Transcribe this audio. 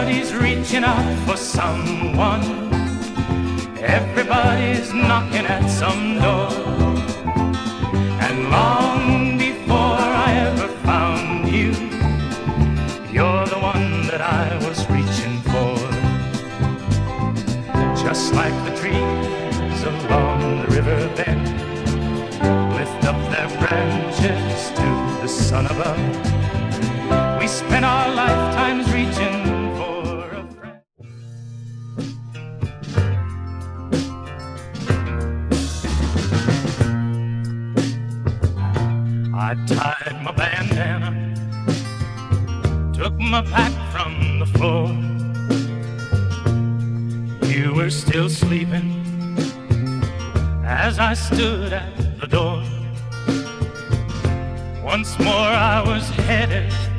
Everybody's reaching out for someone. Everybody's knocking at some door. And long before I ever found you, you're the one that I was reaching for. Just like the trees along the riverbed lift up their branches to the sun above, we spend our lifetimes reaching for a friend. I tied my bandana, took my pack from the floor. You were still sleeping as I stood at the door. Once more I was headed